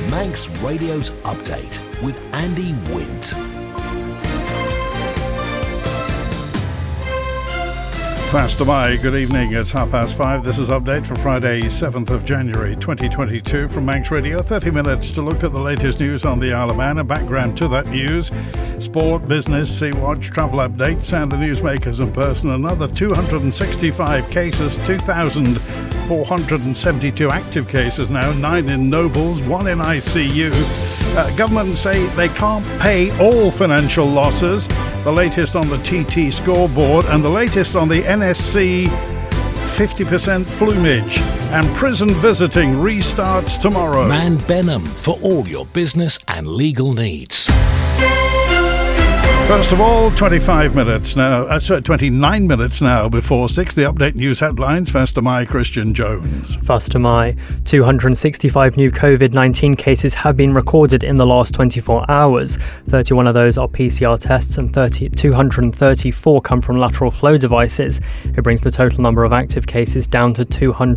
Manx Radio's Update with Andy Wint. Faster by, good evening, it's 5:30. This is Update for Friday 7th of January 2022 from Manx Radio. 30 minutes to look at the latest news on the Isle of Man, a background to that news, sport, business, Sea-Watch, travel updates and the newsmakers in person. Another 265 cases, 2,472 active cases now, 9 in Nobles, 1 in ICU. Government say they can't pay all financial losses. The latest on the TT scoreboard and the latest on the NSC 50% flumage. And prison visiting restarts tomorrow. Man Benham for all your business and legal needs. First of all, 29 minutes now before 6. The Update news headlines. First to my Christian Jones. First to my 265 new COVID-19 cases have been recorded in the last 24 hours. 31 of those are PCR tests and 234 come from lateral flow devices. It brings the total number of active cases down to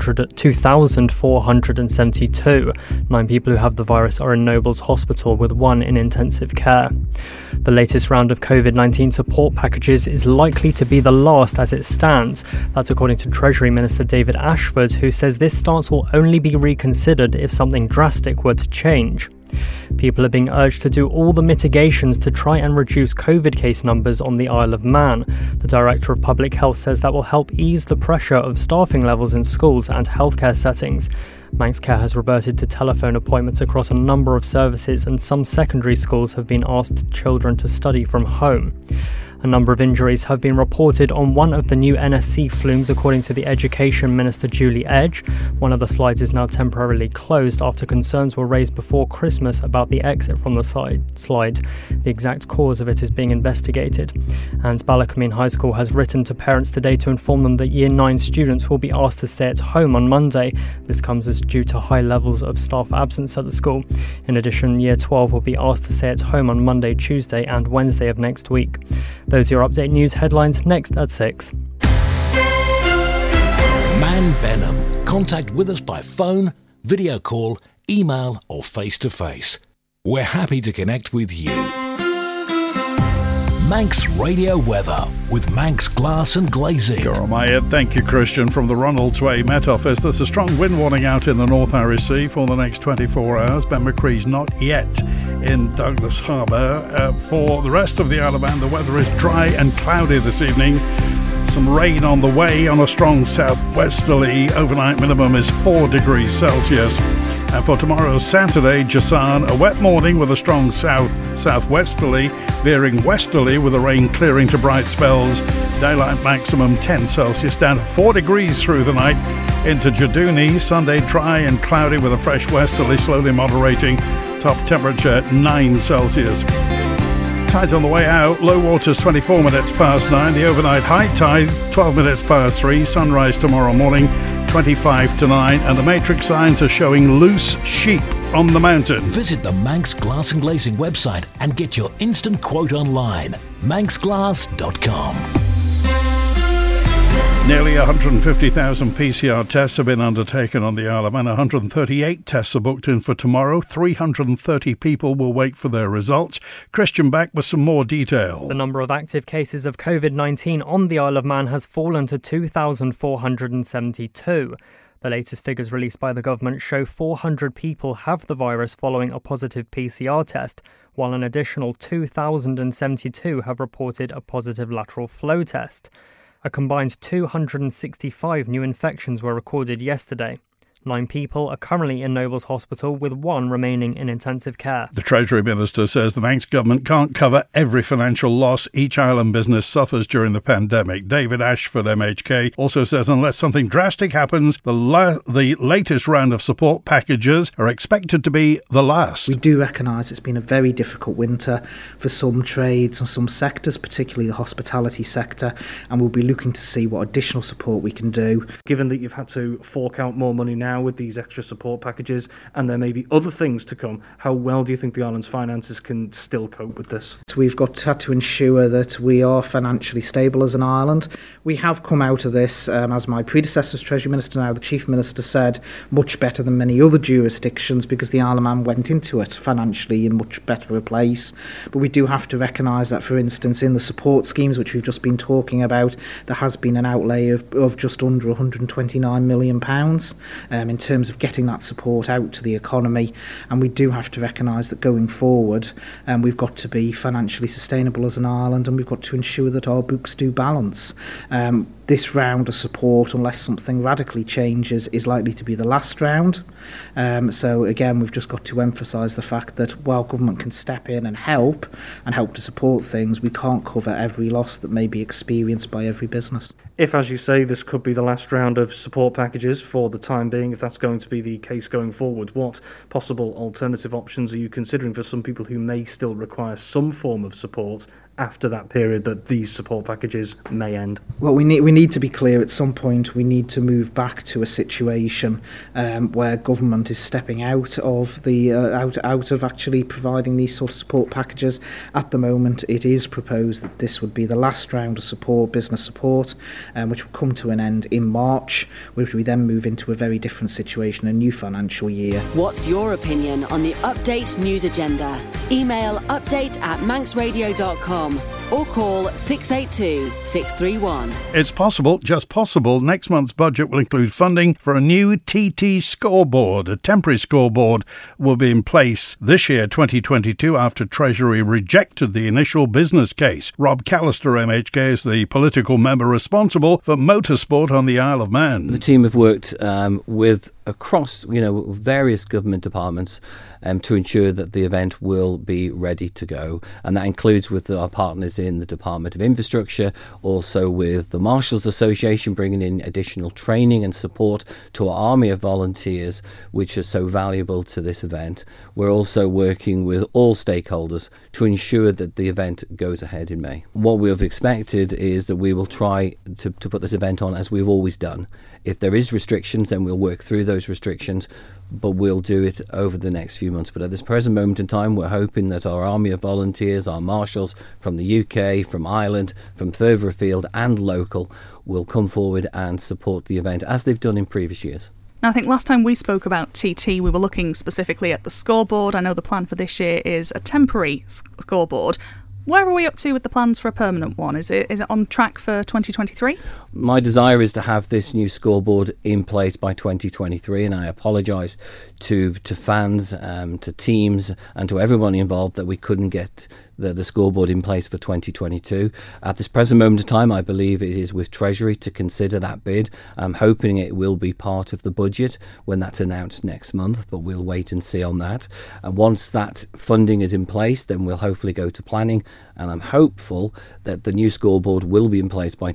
2,472. 9 people who have the virus are in Nobles Hospital with 1 in intensive care. The latest round of COVID-19 support packages is likely to be the last as it stands. That's according to Treasury Minister David Ashford, who says this stance will only be reconsidered if something drastic were to change. People are being urged to do all the mitigations to try and reduce COVID case numbers on the Isle of Man. The Director of Public Health says that will help ease the pressure of staffing levels in schools and healthcare settings. Manx Care has reverted to telephone appointments across a number of services, and some secondary schools have been asked children to study from home. A number of injuries have been reported on one of the new NSC flumes, according to the Education Minister Julie Edge. One of the slides is now temporarily closed after concerns were raised before Christmas about the exit from the slide. The exact cause of it is being investigated. And Ballacomine High School has written to parents today to inform them that Year 9 students will be asked to stay at home on Monday. This comes as due to high levels of staff absence at the school. In addition, Year 12 will be asked to stay at home on Monday, Tuesday and Wednesday of next week. Those are your Update news headlines, next at 6. Man Benham. Contact with us by phone, video call, email or face-to-face. We're happy to connect with you. Manx Radio Weather with Manx Glass and Glazing. Goromaya, thank you, Christian. From the Ronalds Way Met Office, there's a strong wind warning out in the North Irish Sea for the next 24 hours. Ben McCree's not yet in Douglas Harbour. For the rest of the Isle of Man, the weather is dry and cloudy this evening. Some rain on the way on a strong southwesterly. Overnight minimum is 4 degrees Celsius. And for tomorrow, Saturday, Jasan, a wet morning with a strong southwesterly, veering westerly with the rain clearing to bright spells. Daylight maximum 10 Celsius, down to 4 degrees through the night. Into Jaduni, Sunday dry and cloudy with a fresh westerly, slowly moderating. Top temperature 9 Celsius. Tides on the way out, low waters 24 minutes past 9. The overnight high tide 12 minutes past 3. Sunrise tomorrow morning 25 to 9, and the matrix signs are showing loose sheep on the mountain. Visit the Manx Glass and Glazing website and get your instant quote online. manxglass.com. Nearly 150,000 PCR tests have been undertaken on the Isle of Man. 138 tests are booked in for tomorrow. 330 people will wait for their results. Christian back with some more detail. The number of active cases of COVID-19 on the Isle of Man has fallen to 2,472. The latest figures released by the government show 400 people have the virus following a positive PCR test, while an additional 2,072 have reported a positive lateral flow test. A combined 265 new infections were recorded yesterday. 9 people are currently in Nobles Hospital, with 1 remaining in intensive care. The Treasury Minister says the Manx government can't cover every financial loss each island business suffers during the pandemic. David Ashford, MHK, also says unless something drastic happens, the latest round of support packages are expected to be the last. We do recognise it's been a very difficult winter for some trades and some sectors, particularly the hospitality sector, and we'll be looking to see what additional support we can do. Given that you've had to fork out more money now now with these extra support packages, and there may be other things to come, how well do you think the island's finances can still cope with this? We've had to ensure that we are financially stable as an island. We have come out of this, as my predecessor as Treasury Minister, now the Chief Minister, said, much better than many other jurisdictions, because the Isle of Man went into it financially in much better a place. But we do have to recognise that, for instance, in the support schemes which we've just been talking about, there has been an outlay of just under £129 million in terms of getting that support out to the economy. And we do have to recognise that going forward, we've got to be financially sustainable as an island, and we've got to ensure that our books do balance. This round of support, unless something radically changes, is likely to be the last round. So again, we've just got to emphasise the fact that while government can step in and help to support things, we can't cover every loss that may be experienced by every business. If, as you say, this could be the last round of support packages for the time being, if that's going to be the case going forward, what possible alternative options are you considering for some people who may still require some form of support after that period that these support packages may end? Well, we need to be clear. At some point, we need to move back to a situation where government is stepping out of the out of actually providing these sort of support packages. At the moment, it is proposed that this would be the last round of support, business support, which will come to an end in March, which we then move into a very different situation, a new financial year. What's your opinion on the Update News Agenda? Email update@manxradio.com or call 682 631. It's possible, just possible, next month's budget will include funding for a new TT scoreboard. A temporary scoreboard will be in place this year, 2022, after Treasury rejected the initial business case. Rob Callister, MHK, is the political member responsible for motorsport on the Isle of Man. The team have worked with across, various government departments to ensure that the event will be ready to go, and that includes with our partners in the Department of Infrastructure, also with the Marshals Association bringing in additional training and support to our army of volunteers, which are so valuable to this event. We're also working with all stakeholders to ensure that the event goes ahead in May. What we have expected is that we will try to put this event on as we've always done. If there is restrictions, then we'll work through those restrictions, but we'll do it over the next few months. But at this present moment in time, we're hoping that our army of volunteers, our marshals from the UK, from Ireland, from further afield and local, will come forward and support the event as they've done in previous years. Now, I think last time we spoke about TT, we were looking specifically at the scoreboard. I know the plan for this year is a temporary scoreboard. Where are we up to with the plans for a permanent one? Is it on track for 2023? My desire is to have this new scoreboard in place by 2023, and I apologise to fans, to teams and to everyone involved that we couldn't get the scoreboard in place for 2022. At this present moment of time, I believe it is with Treasury to consider that bid. I'm hoping it will be part of the budget when that's announced next month, but we'll wait and see on that. And once that funding is in place, then we'll hopefully go to planning, and I'm hopeful that the new scoreboard will be in place by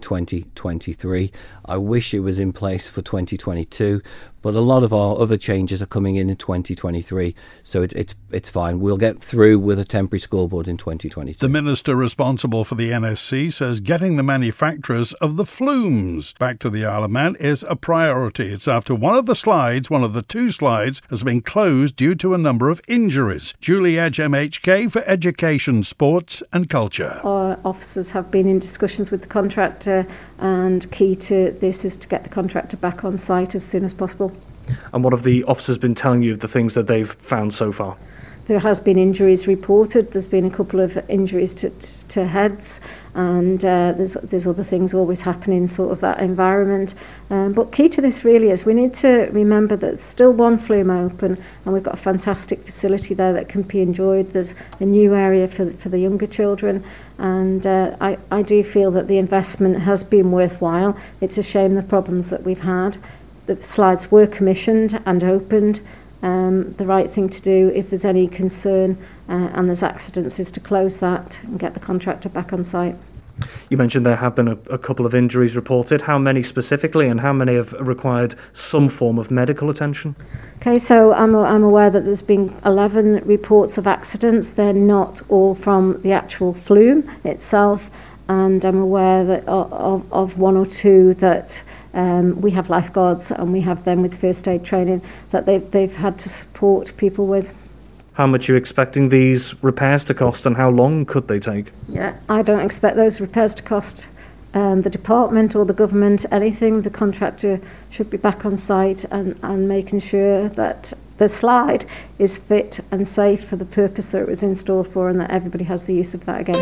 2023. I wish it was in place for 2022, but a lot of our other changes are coming in 2023, so it's fine. We'll get through with a temporary scoreboard in 2022. The minister responsible for the NSC says getting the manufacturers of the flumes back to the Isle of Man is a priority. It's after one of the two slides, has been closed due to a number of injuries. Julie Edge, MHK, for Education, Sports and Culture. Our officers have been in discussions with the contractor, and key to this is to get the contractor back on site as soon as possible. And what have the officers been telling you of the things that they've found so far? There has been injuries reported. There's been a couple of injuries to heads, and there's other things always happening in sort of that environment. But key to this really is we need to remember that there's still one flume open, and we've got a fantastic facility there that can be enjoyed. There's a new area for the younger children, and I do feel that the investment has been worthwhile. It's a shame the problems that we've had. The slides were commissioned and opened. The right thing to do if there's any concern and there's accidents is to close that and get the contractor back on site. You mentioned there have been a couple of injuries reported. How many specifically, and how many have required some form of medical attention? Okay, so I'm aware that there's been 11 reports of accidents. They're not all from the actual flume itself, and I'm aware that of one or two that We have lifeguards and we have them with first aid training that they've had to support people with. How much are you expecting these repairs to cost, and how long could they take? Yeah, I don't expect those repairs to cost the department or the government anything. The contractor should be back on site and making sure that the slide is fit and safe for the purpose that it was installed for, and that everybody has the use of that again.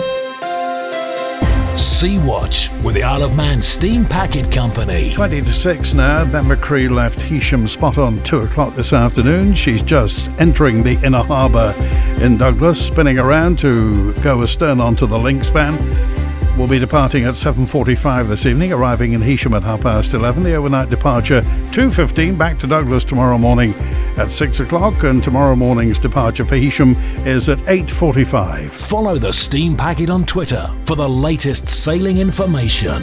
Sea-Watch with the Isle of Man Steam Packet Company. 20 to 6 now. Ben McCree left Heysham spot on 2 o'clock this afternoon. She's just entering the inner harbour in Douglas, spinning around to go astern onto the link span. Will be departing at 7:45 this evening, arriving in Heysham at 11:30. The overnight departure 2:15, back to Douglas tomorrow morning at 6 o'clock, and tomorrow morning's departure for Heysham is at 8:45. Follow the Steam Packet on Twitter for the latest sailing information.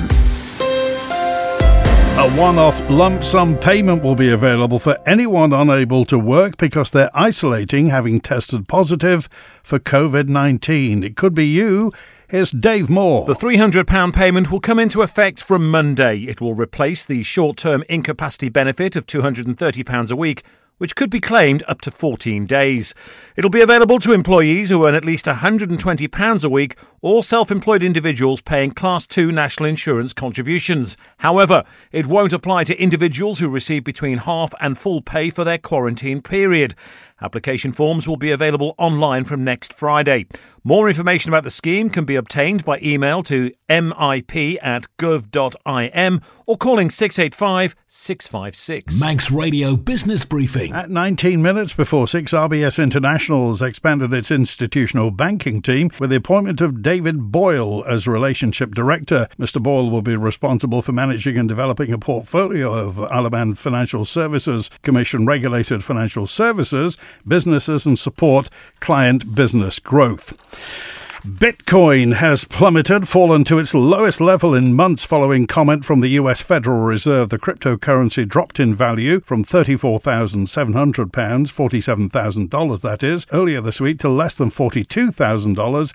A one-off lump sum payment will be available for anyone unable to work because they're isolating, having tested positive for COVID-19. It could be you. Here's Dave Moore. The £300 payment will come into effect from Monday. It will replace the short-term incapacity benefit of £230 a week, which could be claimed up to 14 days. It'll be available to employees who earn at least £120 a week or self-employed individuals paying Class 2 national insurance contributions. However, it won't apply to individuals who receive between half and full pay for their quarantine period. Application forms will be available online from next Friday. More information about the scheme can be obtained by email to mip@gov.im or calling 685 656. Manx Radio Business Briefing. At 19 minutes before 6, RBS International has expanded its institutional banking team with the appointment of David Boyle as Relationship Director. Mr. Boyle will be responsible for managing and developing a portfolio of Isle of Man Financial Services Commission regulated financial services, businesses and support client business growth. Bitcoin has plummeted, fallen to its lowest level in months following comment from the US Federal Reserve. The cryptocurrency dropped in value from £34,700, $47,000 that is, earlier this week to less than $42,000,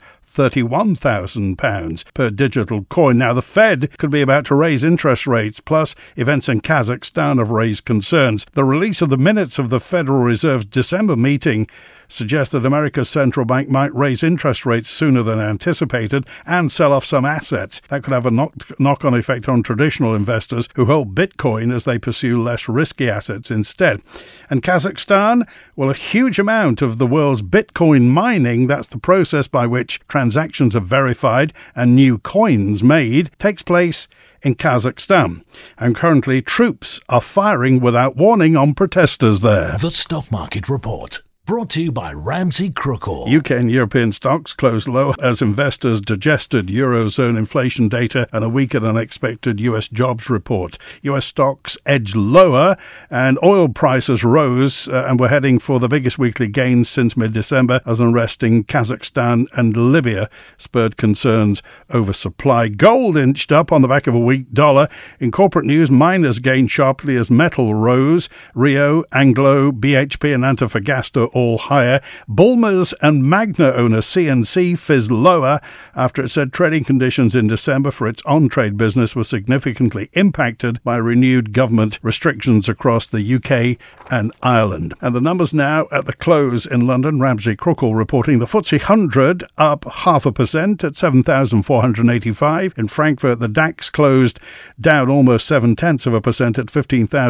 £31,000 per digital coin. Now, the Fed could be about to raise interest rates, plus events in Kazakhstan have raised concerns. The release of the minutes of the Federal Reserve's December meeting suggests that America's central bank might raise interest rates sooner than anticipated and sell off some assets. That could have a knock-on effect on traditional investors who hold Bitcoin as they pursue less risky assets instead. And Kazakhstan? Well, a huge amount of the world's Bitcoin mining, that's the process by which transactions are verified and new coins made, takes place in Kazakhstan. And currently troops are firing without warning on protesters there. The Stock Market Report. Brought to you by Ramsey Crookall. UK and European stocks closed lower as investors digested Eurozone inflation data and a weaker than expected US jobs report. US stocks edged lower and oil prices rose and were heading for the biggest weekly gains since mid-December as unrest in Kazakhstan and Libya spurred concerns over supply. Gold inched up on the back of a weak dollar. In corporate news, miners gained sharply as metal rose. Rio, Anglo, BHP and Antofagasta all higher. Bulmers and Magna owner CNC fizzed lower after it said trading conditions in December for its on-trade business were significantly impacted by renewed government restrictions across the UK and Ireland. And the numbers now at the close in London. Ramsey Crookall reporting the FTSE 100 up 0.5% at 7,485. In Frankfurt, the DAX closed down almost 0.7% at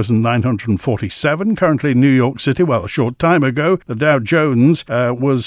15,947. Currently in New York City, well, a short time ago, the Dow Jones was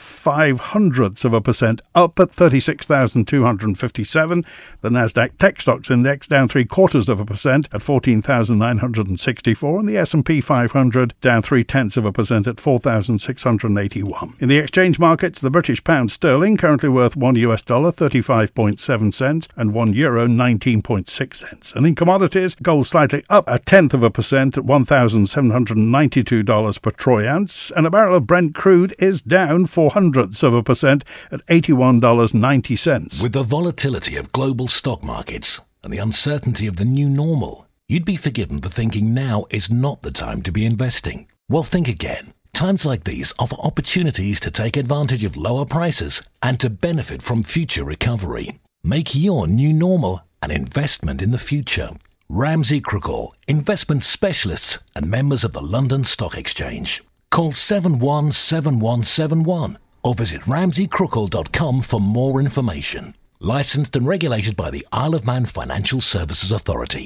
0.05% up at 36,257. The Nasdaq Tech Stocks Index down 0.75% at 14,964, and the S&P 500 down 0.3% at 4,681. In the exchange markets, the British pound sterling currently worth $1 35.7 cents and €1 19.6 cents. And in commodities, gold slightly up 0.1% at $1,792 per troy ounce, and a barrel of Brent crude is down 0.04% at $81.90. With the volatility of global stock markets and the uncertainty of the new normal, you'd be forgiven for thinking now is not the time to be investing. Well, think again. Times like these offer opportunities to take advantage of lower prices and to benefit from future recovery. Make your new normal an investment in the future. Ramsey Crookall, investment specialists and members of the London Stock Exchange. Call 717171 or visit ramseycrookall.com for more information. Licensed and regulated by the Isle of Man Financial Services Authority.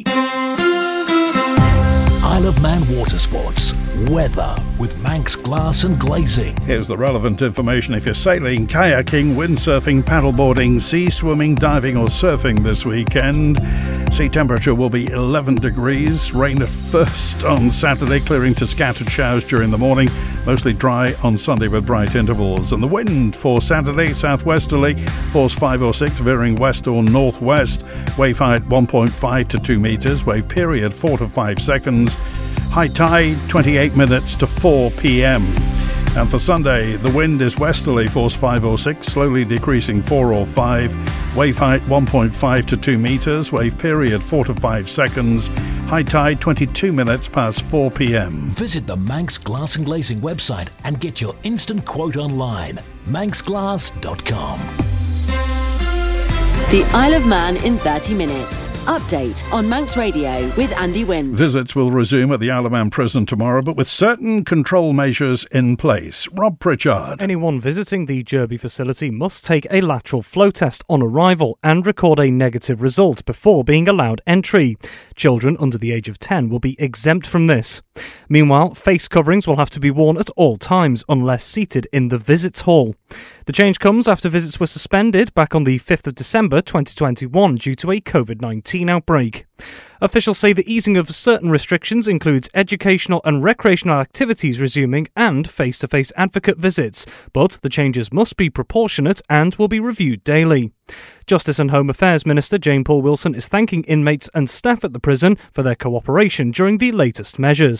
Isle of Man Water Sports. Weather with Manx Glass and Glazing. Here's the relevant information if you're sailing, kayaking, windsurfing, paddleboarding, sea swimming, diving or surfing this weekend. Sea temperature will be 11 degrees. Rain at first on Saturday, clearing to scattered showers during the morning. Mostly dry on Sunday with bright intervals. And the wind for Saturday, southwesterly, force 5 or 6, veering west or northwest. Wave height 1.5 to 2 metres. Wave period 4 to 5 seconds. High tide 28 minutes to 4 p.m. And for Sunday, the wind is westerly, force 5 or 6, slowly decreasing 4 or 5. Wave height 1.5 to 2 metres. Wave period 4 to 5 seconds. High tide 22 minutes past 4 p.m. Visit the Manx Glass and Glazing website and get your instant quote online. manxglass.com. The Isle of Man in 30 minutes. Update on Manx Radio with Andy Wint. Visits will resume at the Isle of Man prison tomorrow, but with certain control measures in place. Rob Pritchard. Anyone visiting the Derby facility must take a lateral flow test on arrival and record a negative result before being allowed entry. Children under the age of 10 will be exempt from this. Meanwhile, face coverings will have to be worn at all times unless seated in the visits hall. The change comes after visits were suspended back on the 5th of December 2021 due to a COVID-19 outbreak. Officials say the easing of certain restrictions includes educational and recreational activities resuming and face-to-face advocate visits, but the changes must be proportionate and will be reviewed daily. Justice and Home Affairs Minister Jane Paul Wilson is thanking inmates and staff at the prison for their cooperation during the latest measures.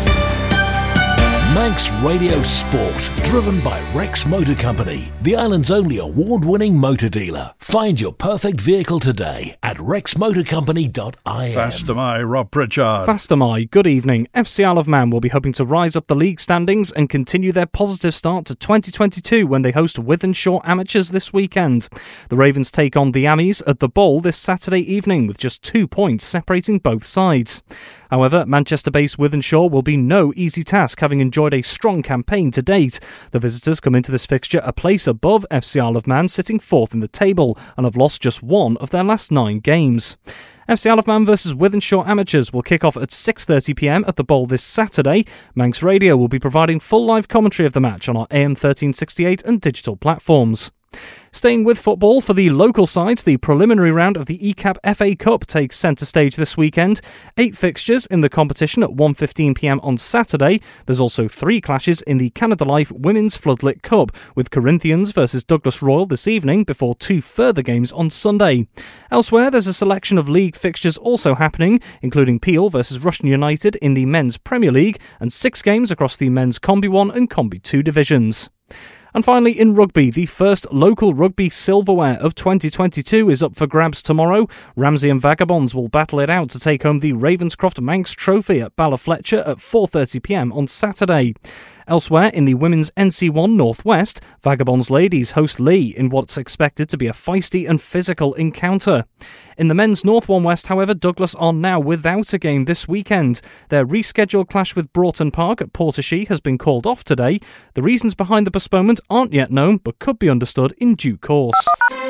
Manx Radio Sport, driven by Rex Motor Company, the island's only award-winning motor dealer. Find your perfect vehicle today at rexmotorcompany.im. Fast am I, Rob Pritchard. Fast am I. Good evening. FC Isle of Man will be hoping to rise up the league standings and continue their positive start to 2022 when they host Wythenshawe Amateurs this weekend. The Ravens take on the Ammies at the Bowl this Saturday evening with just 2 points separating both sides. However, Manchester-based Wythenshawe will be no easy task, having enjoyed a strong campaign to date. The visitors come into this fixture a place above FC Isle of Man, sitting fourth in the table, and have lost just one of their last 9 games. FC Isle of Man versus Wythenshawe Amateurs will kick off at 6:30pm at the Bowl this Saturday. Manx Radio will be providing full live commentary of the match on our AM 1368 and digital platforms. Staying with football, for the local sides, the preliminary round of the ECAP FA Cup takes centre stage this weekend. 8 fixtures in the competition at 1:15pm on Saturday. There's also 3 clashes in the Canada Life Women's Floodlit Cup, with Corinthians versus Douglas Royal this evening before 2 further games on Sunday. Elsewhere, there's a selection of league fixtures also happening, including Peel versus Rushden United in the Men's Premier League, and 6 games across the Men's Combi 1 and Combi 2 divisions. And finally, in rugby, the first local rugby silverware of 2022 is up for grabs tomorrow. Ramsey and Vagabonds will battle it out to take home the Ravenscroft Manx Trophy at Ballafletcher at 4:30pm on Saturday. Elsewhere, in the Women's NC1 Northwest, Vagabonds ladies host Lee in what's expected to be a feisty and physical encounter. In the Men's North 1 West, however, Douglas are now without a game this weekend. Their rescheduled clash with Broughton Park at Portashee has been called off today. The reasons behind the postponement aren't yet known, but could be understood in due course.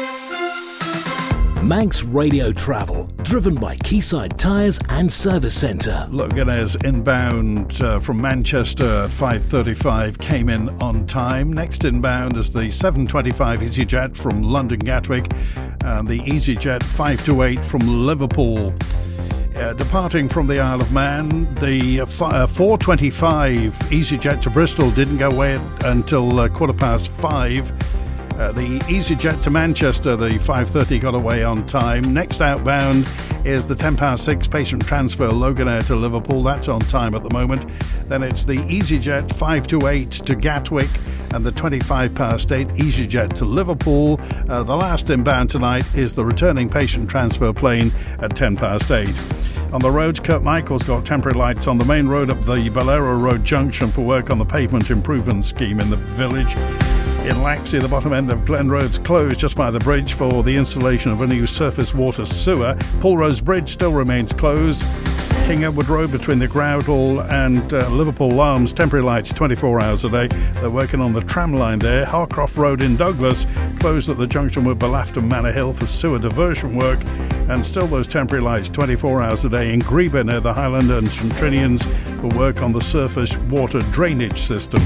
Manx Radio Travel, driven by Quayside Tyres and Service Centre. Loganez inbound from Manchester at 5:35 came in on time. Next inbound is the 7:25 EasyJet from London Gatwick and the EasyJet 528 from Liverpool. Departing from the Isle of Man, the 4:25 EasyJet to Bristol didn't go away until 5:15. The EasyJet to Manchester, the 5:30 got away on time. Next outbound is the 6:10 patient transfer Loganair to Liverpool. That's on time at the moment. Then it's the EasyJet 528 to Gatwick and the 8:25 EasyJet to Liverpool. The last inbound tonight is the returning patient transfer plane at 8:10. On the roads, Kurt Michael's got temporary lights on the main road up the Valero Road junction for work on the pavement improvement scheme in the village. In Laxey, the bottom end of Glen Road's closed just by the bridge for the installation of a new surface water sewer. Pulrose Bridge still remains closed. King Edward Road between the Groudle and Liverpool Larms, temporary lights 24 hours a day. They're working on the tram line there. Harcroft Road in Douglas closed at the junction with Belafton Manor Hill for sewer diversion work. And still those temporary lights 24 hours a day in Greba near the Highland and St Trinians for work on the surface water drainage system.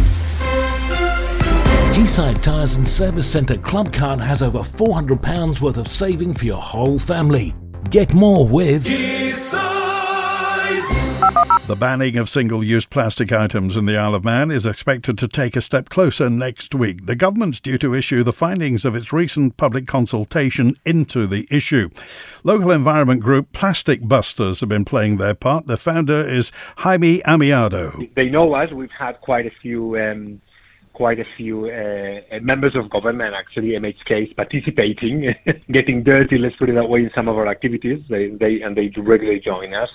G-Side Tyres and Service Centre Club Card has over £400 worth of saving for your whole family. Get more with G-Side. The banning of single-use plastic items in the Isle of Man is expected to take a step closer next week. The government's due to issue the findings of its recent public consultation into the issue. Local environment group Plastic Busters have been playing their part. The founder is Jaime Amiado. They know us. We've had quite a few members of government, actually, MHKs, participating, getting dirty, let's put it that way, in some of our activities. They do regularly join us.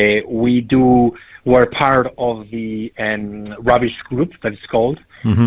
We're part of the rubbish group, that is called,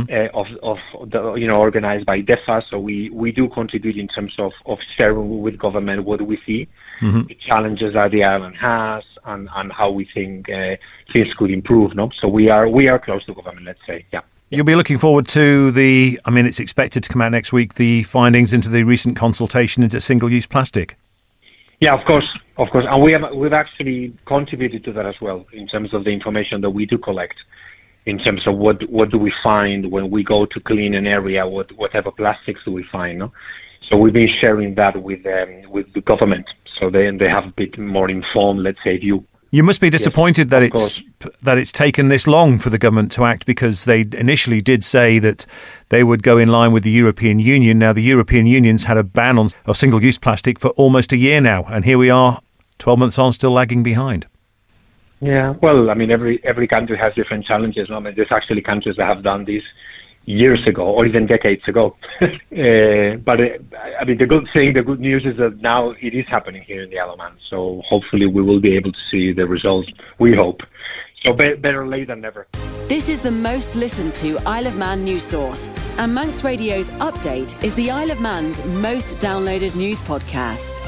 organized by DEFA. So we do contribute in terms of sharing with government what we see, the challenges that the island has, and how we think things could improve. No, so we are close to government, let's say, yeah. You'll be looking forward to it's expected to come out next week, the findings into the recent consultation into single-use plastic. Yeah, of course. And we've actually contributed to that as well, in terms of the information that we do collect, in terms of what do we find when we go to clean an area, what type of plastics do we find, no? So we've been sharing that with the government, so they have a bit more informed, let's say, view. You must be disappointed that it's taken this long for the government to act, because they initially did say that they would go in line with the European Union. Now, the European Union's had a ban on single-use plastic for almost a year now, and here we are, 12 months on, still lagging behind. Yeah, well, every country has different challenges. No? There's actually countries that have done this years ago, or even decades ago. But the good news is that now it is happening here in the Isle of Man. So hopefully we will be able to see the results, we hope. So better late than never. This is the most listened to Isle of Man news source, and Manx Radio's Update is the Isle of Man's most downloaded news podcast.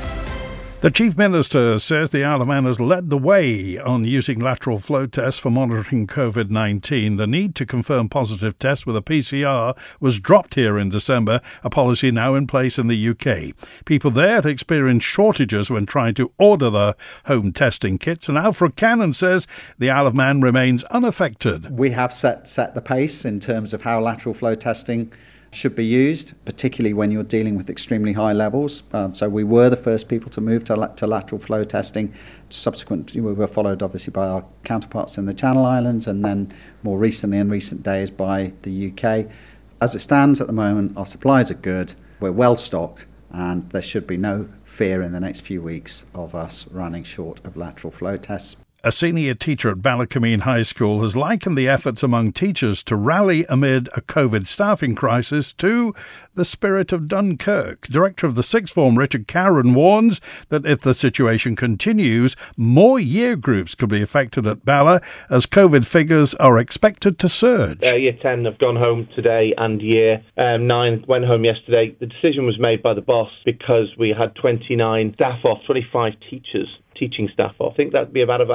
The Chief Minister says the Isle of Man has led the way on using lateral flow tests for monitoring COVID-19. The need to confirm positive tests with a PCR was dropped here in December, a policy now in place in the UK. People there had experienced shortages when trying to order the home testing kits, and Alfred Cannon says the Isle of Man remains unaffected. We have set the pace in terms of how lateral flow testing should be used, particularly when you're dealing with extremely high levels. So we were the first people to move to lateral flow testing. Subsequently, we were followed obviously by our counterparts in the Channel Islands, and then more recently, in recent days, by the UK. As it stands at the moment, our supplies are good, we're well stocked, and there should be no fear in the next few weeks of us running short of lateral flow tests. A senior teacher at Ballacameen High School has likened the efforts among teachers to rally amid a COVID staffing crisis to the spirit of Dunkirk. Director of the Sixth Form, Richard Caron, warns that if the situation continues, more year groups could be affected at Balla as COVID figures are expected to surge. Year 10 have gone home today, and Year 9 went home yesterday. The decision was made by the boss because we had 29 staff off, 25 teaching staff off. I think that'd be about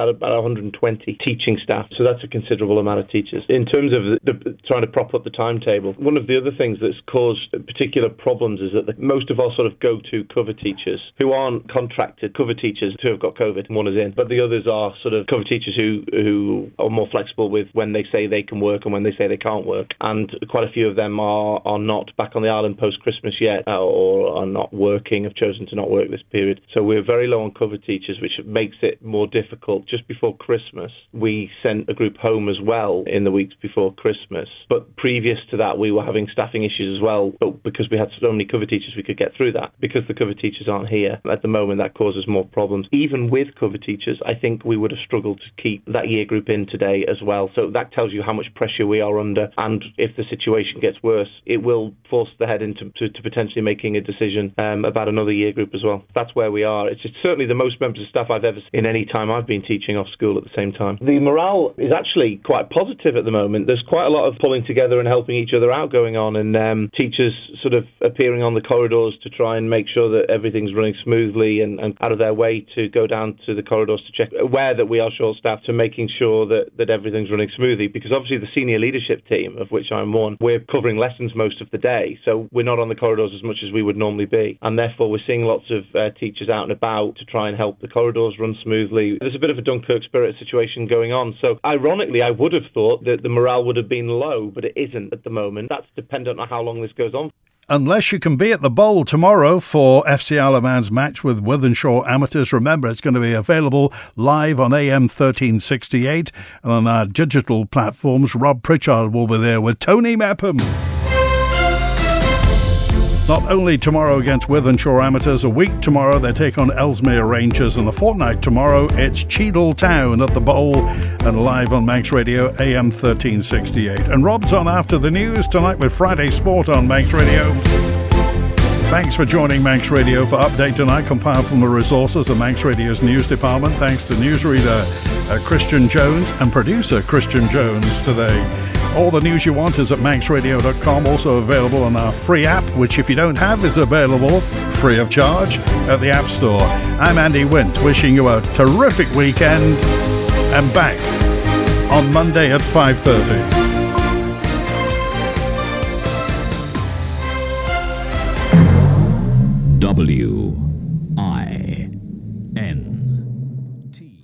120 teaching staff. So that's a considerable amount of teachers. In terms of trying to prop up the timetable, one of the other things that's caused particular problems is that most of our sort of go-to cover teachers who aren't contracted cover teachers who have got COVID, one is in, but the others are sort of cover teachers who are more flexible with when they say they can work and when they say they can't work. And quite a few of them are not back on the island post-Christmas yet, or are not working, have chosen to not work this period. So we're very low on cover teachers, which makes it more difficult. Just before Christmas, we sent a group home as well in the weeks before Christmas. But previous to that, we were having staffing issues as well. But because we had so many cover teachers, we could get through that. Because the cover teachers aren't here at the moment, that causes more problems. Even with cover teachers, I think we would have struggled to keep that year group in today as well. So that tells you how much pressure we are under. And if the situation gets worse, it will force the head into potentially making a decision about another year group as well. That's where we are. It's certainly the most members of staff stuff I've ever seen in any time I've been teaching off school at the same time. The morale is actually quite positive at the moment. There's quite a lot of pulling together and helping each other out going on, and teachers sort of appearing on the corridors to try and make sure that everything's running smoothly and out of their way to go down to the corridors to check, aware that we are short-staffed, to making sure that everything's running smoothly, because obviously the senior leadership team, of which I'm one, we're covering lessons most of the day, so we're not on the corridors as much as we would normally be, and therefore we're seeing lots of teachers out and about to try and help the corridors run smoothly. There's a bit of a Dunkirk spirit situation going on, so ironically I would have thought that the morale would have been low, but it isn't at the moment. That's dependent on how long this goes on. Unless you can be at the Bowl tomorrow for FC Isle of Man's match with Wythenshawe Amateurs. Remember, it's going to be available live on AM 1368 and on our digital platforms. Rob Pritchard will be there with Tony Mepham. Not only tomorrow against Wythenshawe Amateurs, a week tomorrow they take on Ellesmere Rangers, and a fortnight tomorrow it's Cheadle Town at the Bowl, and live on Manx Radio AM 1368. And Rob's on after the news tonight with Friday Sport on Manx Radio. Thanks for joining Manx Radio for Update tonight, compiled from the resources of Manx Radio's news department. Thanks to newsreader Christian Jones and producer Christian Jones today. All the news you want is at manxradio.com, also available on our free app, which if you don't have is available free of charge at the App Store. I'm Andy Wint, wishing you a terrific weekend, and back on Monday at 5:30. W